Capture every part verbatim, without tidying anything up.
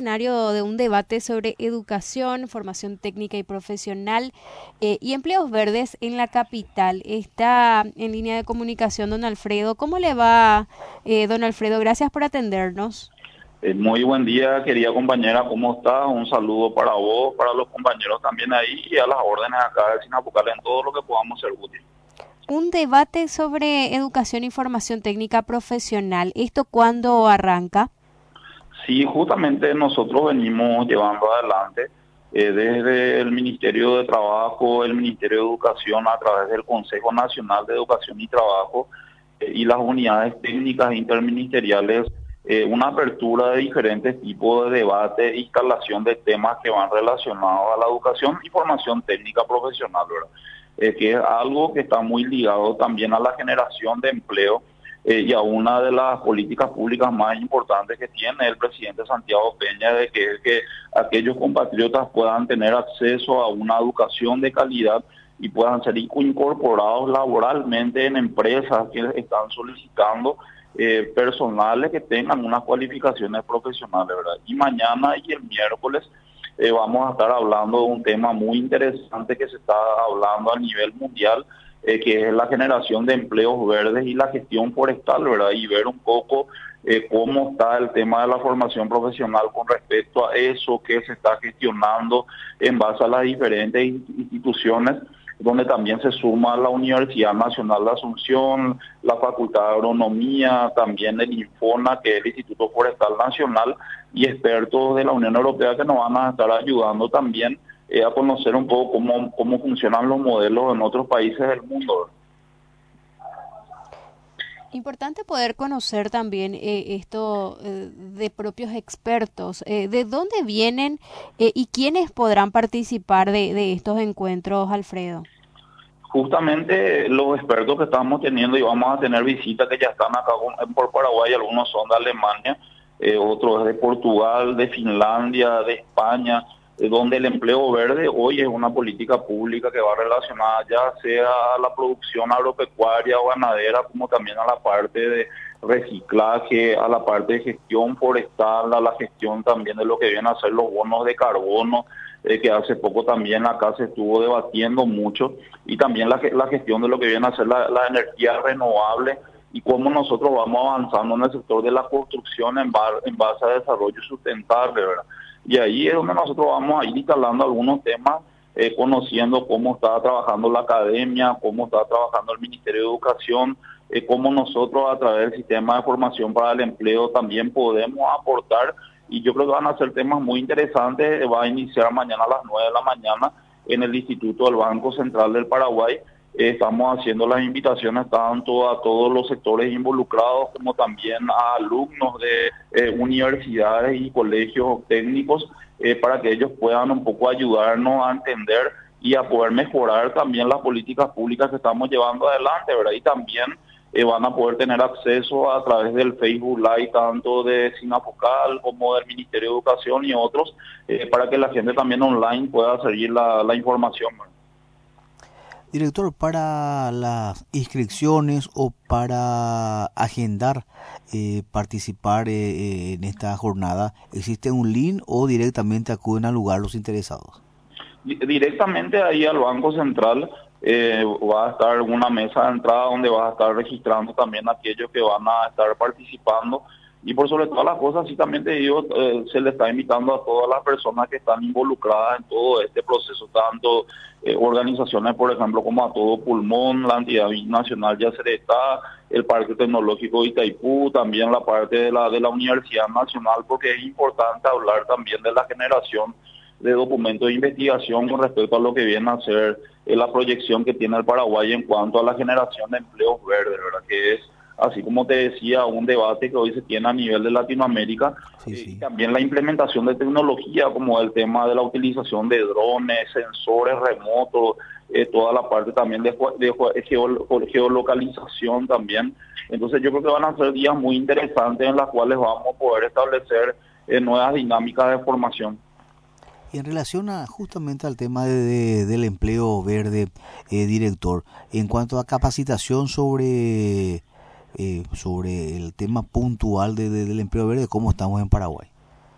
escenario de un debate sobre educación, formación técnica y profesional eh, y empleos verdes en la capital. Está en línea de comunicación don Alfredo. ¿Cómo le va, eh, don Alfredo? Gracias por atendernos. Eh, muy buen día, querida compañera, ¿cómo estás? Un saludo para vos, para los compañeros también ahí y a las órdenes acá del Sinapucal en todo lo que podamos ser útil. Un debate sobre educación y formación técnica profesional. ¿Esto cuándo arranca? Sí, justamente nosotros venimos llevando adelante eh, desde el Ministerio de Trabajo, el Ministerio de Educación, a través del Consejo Nacional de Educación y Trabajo eh, y las unidades técnicas interministeriales, eh, una apertura de diferentes tipos de debate e instalación de temas que van relacionados a la educación y formación técnica profesional, ¿verdad? Eh, que es algo que está muy ligado también a la generación de empleo eh, y a una de las políticas públicas más importantes que tiene el presidente Santiago Peña, de que es que aquellos compatriotas puedan tener acceso a una educación de calidad y puedan ser incorporados laboralmente en empresas que están solicitando eh, personales que tengan unas cualificaciones profesionales, ¿verdad? Y mañana y el miércoles eh, vamos a estar hablando de un tema muy interesante que se está hablando a nivel mundial, eh, que es la generación de empleos verdes y la gestión forestal, ¿verdad? Y ver un poco eh, cómo está el tema de la formación profesional con respecto a eso que se está gestionando en base a las diferentes instituciones, donde también se suma la Universidad Nacional de Asunción, la Facultad de Agronomía, también el INFONA, que es el Instituto Forestal Nacional, y expertos de la Unión Europea que nos van a estar ayudando también eh, a conocer un poco cómo, cómo funcionan los modelos en otros países del mundo. Importante poder conocer también eh, esto eh, de propios expertos, eh, de dónde vienen eh, y quiénes podrán participar de, de estos encuentros, Alfredo. Justamente los expertos que estamos teniendo, y vamos a tener visitas que ya están acá por Paraguay, algunos son de Alemania, eh, otros de Portugal, de Finlandia, de España, eh, donde el empleo verde hoy es una política pública que va relacionada ya sea a la producción agropecuaria o ganadera, como también a la parte de reciclaje, a la parte de gestión forestal, a la gestión también de lo que vienen a ser los bonos de carbono, eh, que hace poco también acá se estuvo debatiendo mucho, y también la, la gestión de lo que viene a ser la, la energía renovable y cómo nosotros vamos avanzando en el sector de la construcción en, bar, en base a desarrollo sustentable, ¿verdad? Y ahí es donde nosotros vamos a ir instalando algunos temas, eh, conociendo cómo está trabajando la academia, cómo está trabajando el Ministerio de Educación, eh, cómo nosotros a través del sistema de formación para el empleo también podemos aportar, y yo creo que van a ser temas muy interesantes. Va a iniciar mañana a las nueve de la mañana en el Instituto del Banco Central del Paraguay. Eh, estamos haciendo las invitaciones tanto a todos los sectores involucrados como también a alumnos de eh, universidades y colegios técnicos eh, para que ellos puedan un poco ayudarnos a entender y a poder mejorar también las políticas públicas que estamos llevando adelante, ¿verdad? Y también eh, van a poder tener acceso a través del Facebook Live tanto de Sinafocal como del Ministerio de Educación y otros, eh, para que la gente también online pueda seguir la, la información, ¿verdad? Director, para las inscripciones o para agendar, eh, participar eh, en esta jornada, ¿existe un link o directamente acuden al lugar los interesados? Directamente ahí al Banco Central eh, va a estar una mesa de entrada donde va a estar registrando también a aquellos que van a estar participando. Y por sobre todas las cosas, sí también te digo, eh, se le está invitando a todas las personas que están involucradas en todo este proceso, tanto eh, organizaciones, por ejemplo, como a Todo Pulmón, la entidad nacional Yacyretá, el Parque Tecnológico de Itaipú, también la parte de la, de la Universidad Nacional, porque es importante hablar también de la generación de documentos de investigación con respecto a lo que viene a ser eh, la proyección que tiene el Paraguay en cuanto a la generación de empleos verdes, ¿verdad? Que es, así como te decía, un debate que hoy se tiene a nivel de Latinoamérica, Sí, eh, sí. y también la implementación de tecnología como el tema de la utilización de drones, sensores remotos, eh, toda la parte también de, de geo, geolocalización también. Entonces yo creo que van a ser días muy interesantes en las cuales vamos a poder establecer eh, nuevas dinámicas de formación. Y en relación a justamente al tema de, de, del empleo verde, eh, director, en cuanto a capacitación sobre eh, sobre el tema puntual de, de, del empleo verde, ¿cómo estamos en Paraguay?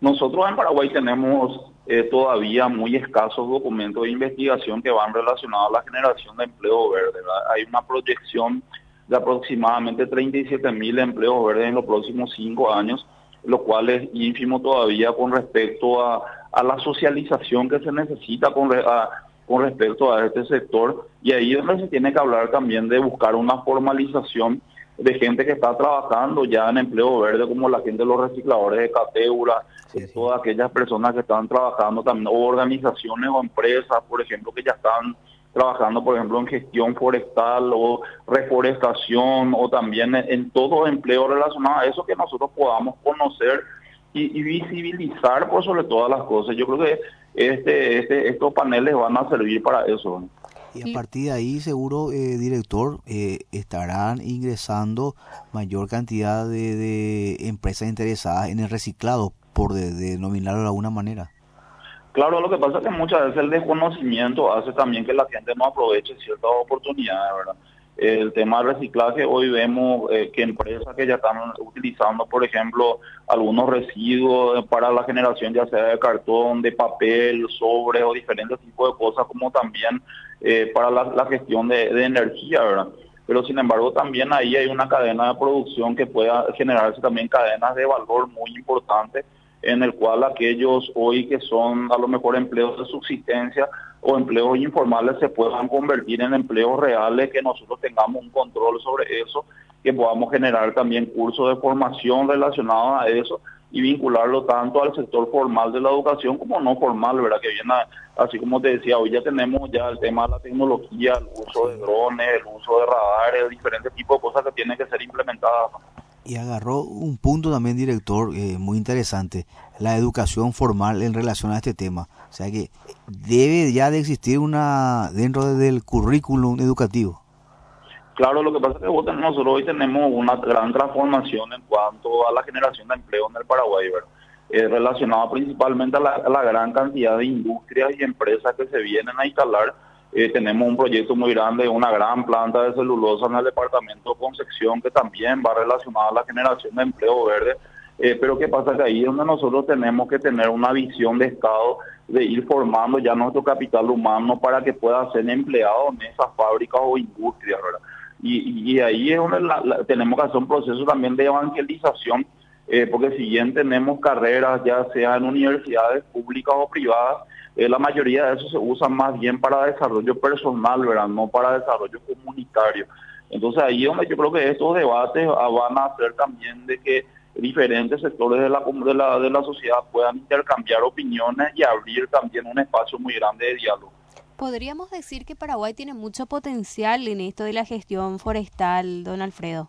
Nosotros en Paraguay tenemos eh, todavía muy escasos documentos de investigación que van relacionados a la generación de empleo verde, ¿verdad? Hay una proyección de aproximadamente treinta y siete mil empleos verdes en los próximos cinco años, lo cual es ínfimo todavía con respecto a, a la socialización que se necesita con, re, a, con respecto a este sector. Y ahí es donde se tiene que hablar también de buscar una formalización de gente que está trabajando ya en empleo verde, como la gente de los recicladores de Catéura, sí, sí. Todas aquellas personas que están trabajando también, o organizaciones o empresas, por ejemplo, que ya están trabajando, por ejemplo, en gestión forestal o reforestación, o también en, en todo empleo relacionado a eso, que nosotros podamos conocer y, y visibilizar por sobre todas las cosas. Yo creo que este, este, estos paneles van a servir para eso, ¿no? Y a partir de ahí, seguro, eh, director, eh, estarán ingresando mayor cantidad de, de empresas interesadas en el reciclado, por de, de denominarlo de alguna manera. Claro, lo que pasa es que muchas veces el desconocimiento hace también que la gente no aproveche ciertas oportunidades, ¿verdad? El tema del reciclaje, hoy vemos eh, que empresas que ya están utilizando, por ejemplo, algunos residuos para la generación ya sea de cartón, de papel, sobre o diferentes tipos de cosas, como también eh, para la, la gestión de, de energía, ¿verdad? Pero sin embargo también ahí hay una cadena de producción que pueda generarse también cadenas de valor muy importantes, en el cual aquellos hoy que son a lo mejor empleos de subsistencia o empleos informales se puedan convertir en empleos reales, que nosotros tengamos un control sobre eso, que podamos generar también cursos de formación relacionados a eso y vincularlo tanto al sector formal de la educación como no formal, ¿verdad? Que viene, a, así como te decía, hoy ya tenemos ya el tema de la tecnología, el uso de drones, el uso de radares, diferentes tipos de cosas que tienen que ser implementadas, ¿no? Y agarró un punto también, director, eh, muy interesante, la educación formal en relación a este tema. O sea que debe ya de existir una dentro del currículum educativo. Claro, lo que pasa es que vos, nosotros hoy tenemos una gran transformación en cuanto a la generación de empleo en el Paraguay, ¿verdad? Eh, relacionada principalmente a la, a la gran cantidad de industrias y empresas que se vienen a instalar. Eh, tenemos un proyecto muy grande, una gran planta de celulosa en el departamento de Concepción, que también va relacionada a la generación de empleo verde. Eh, pero ¿qué pasa? Que ahí es donde nosotros tenemos que tener una visión de Estado, de ir formando ya nuestro capital humano para que pueda ser empleado en esas fábricas o industrias, ¿verdad? Y, y ahí es donde la, la, tenemos que hacer un proceso también de evangelización, eh, porque si bien tenemos carreras, ya sea en universidades públicas o privadas, Eh, la mayoría de eso se usa más bien para desarrollo personal, ¿verdad? No para desarrollo comunitario. Entonces ahí es donde yo creo que estos debates van a hacer también de que diferentes sectores de la, de la, de la sociedad puedan intercambiar opiniones y abrir también un espacio muy grande de diálogo. ¿Podríamos decir que Paraguay tiene mucho potencial en esto de la gestión forestal, don Alfredo?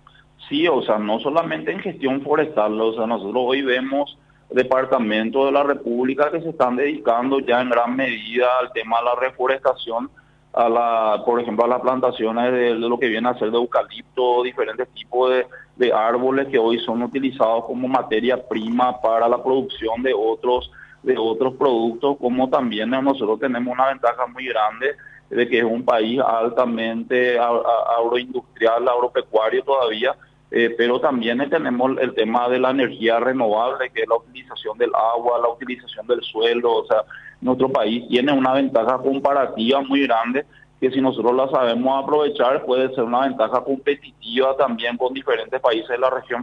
Sí, o sea, no solamente en gestión forestal, o sea, nosotros hoy vemos departamentos de la República que se están dedicando ya en gran medida al tema de la reforestación, a la, por ejemplo, a las plantaciones de, de lo que viene a ser de eucalipto, diferentes tipos de, de árboles que hoy son utilizados como materia prima para la producción de otros, de otros productos, como también nosotros tenemos una ventaja muy grande de que es un país altamente agroindustrial, agropecuario todavía. Eh, pero también eh, tenemos el tema de la energía renovable, que es la utilización del agua, la utilización del suelo. O sea, nuestro país tiene una ventaja comparativa muy grande, que si nosotros la sabemos aprovechar puede ser una ventaja competitiva también con diferentes países de la región.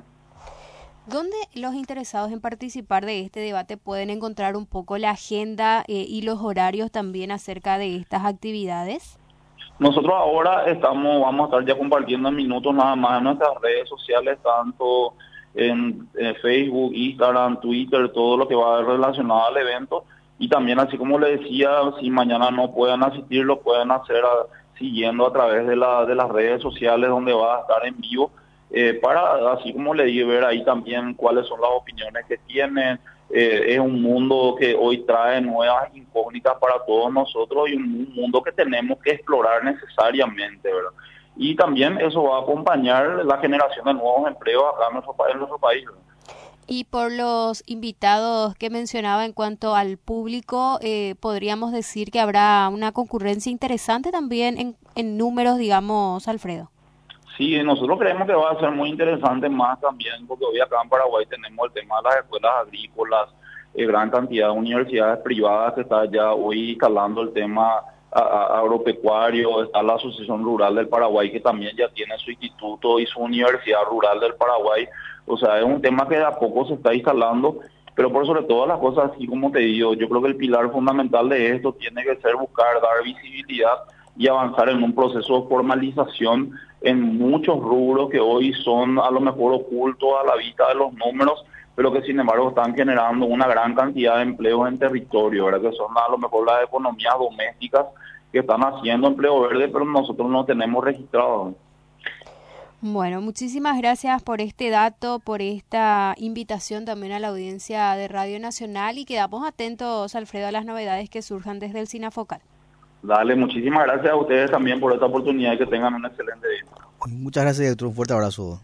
¿Dónde los interesados en participar de este debate pueden encontrar un poco la agenda eh, y los horarios también acerca de estas actividades? Nosotros ahora estamos, vamos a estar ya compartiendo minutos nada más en nuestras redes sociales, tanto en, en Facebook, Instagram, Twitter, todo lo que va relacionado al evento. Y también, así como le decía, si mañana no pueden asistir, lo pueden hacer a, siguiendo a través de, la, de las redes sociales, donde va a estar en vivo, eh, para, así como le dije, ver ahí también cuáles son las opiniones que tienen. Eh, es un mundo que hoy trae nuevas incógnitas para todos nosotros y un mundo que tenemos que explorar necesariamente, ¿verdad? Y también eso va a acompañar la generación de nuevos empleos acá en nuestro, en nuestro país, ¿verdad? Y por los invitados que mencionaba en cuanto al público, eh, podríamos decir que habrá una concurrencia interesante también en, en números, digamos, Alfredo. Sí, nosotros creemos que va a ser muy interesante más también, porque hoy acá en Paraguay tenemos el tema de las escuelas agrícolas, eh, gran cantidad de universidades privadas que está ya hoy instalando el tema a- a- agropecuario, está la Asociación Rural del Paraguay que también ya tiene su instituto y su Universidad Rural del Paraguay, o sea, es un tema que de a poco se está instalando, pero por sobre todas las cosas, así como te digo, yo creo que el pilar fundamental de esto tiene que ser buscar dar visibilidad y avanzar en un proceso de formalización en muchos rubros que hoy son a lo mejor ocultos a la vista de los números, pero que sin embargo están generando una gran cantidad de empleos en territorio, ¿verdad? Que son a lo mejor las economías domésticas que están haciendo empleo verde, pero nosotros no tenemos registrado. Bueno, muchísimas gracias por este dato, por esta invitación también a la audiencia de Radio Nacional y quedamos atentos, Alfredo, a las novedades que surjan desde el SINAFOCAL. Dale, muchísimas gracias a ustedes también por esta oportunidad y que tengan un excelente día. Muchas gracias, director. Un fuerte abrazo.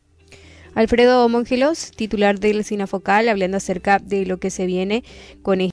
Alfredo Mongelos, titular del SINAFOCAL, hablando acerca de lo que se viene con